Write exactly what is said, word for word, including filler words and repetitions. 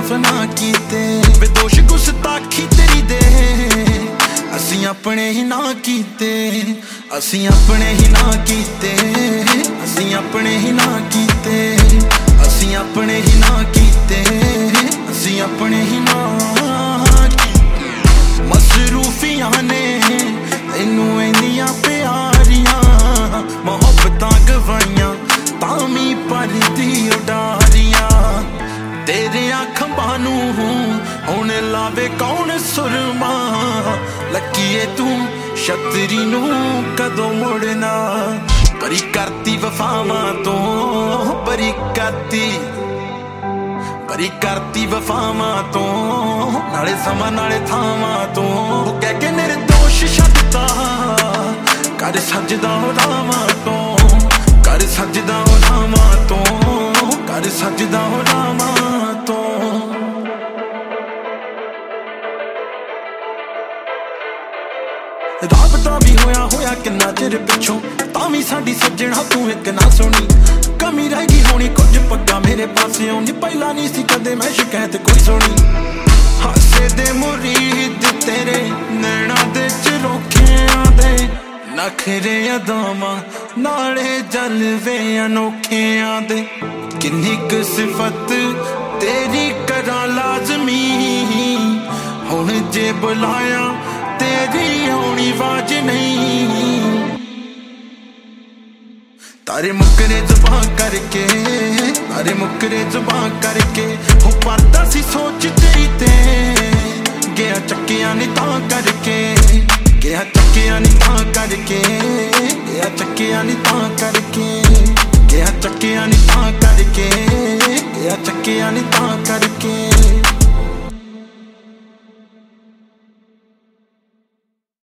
माफ ना कीते बेदोश गुस्ताखी तेरी दे असीं अपने ही ना कीते असीं अपने ही ना कीते असीं अपने ही ना कीते असीं अपने ही ना कीते असीं अपने ही ना कीते मसरूफियां ने तैनू इन्नियां प्यारियां मोहब्बतां गवाइयां तामी परदी उडारियां तेरे खंबां नू हुण लावे कौन सुरमा लकीए तू छतरी नू कदों मुड़ना परी करती वफावां तो परी करती परी करती वफावां तो नाले समा नाले थावां तो कह के निर्दोष छड्डता कर सजदा रावां तो कर सजदा रावां तो कर सजदा रावां तो राबता भी होया होया किन्ना चिर पिछों तावी साडी सज्जणा तू एक ना सुनी कमी रह गई होनी कुछ पक्का मेरे पासे नी पहला नहीं सी कदे मैं शिकायत कोई सुनी हासे दे मुरीद तेरे नैना दे चरोखियां दे नखरे अदामा नाले जलवे अनोखियां दे किन्नी क सिफत तेरी करा लाजमी हुण जे बुलाया तेरी होनी वाज नहीं तारे मुकरे जुबां करके तारे मुकरे जुबां करके हो पाता सी सोच तेरी ते गया चक्कियां नी तां करके गया चक्कियां नी तां करके गया चक्कियां नी तां करके गया चक्कियां नी तां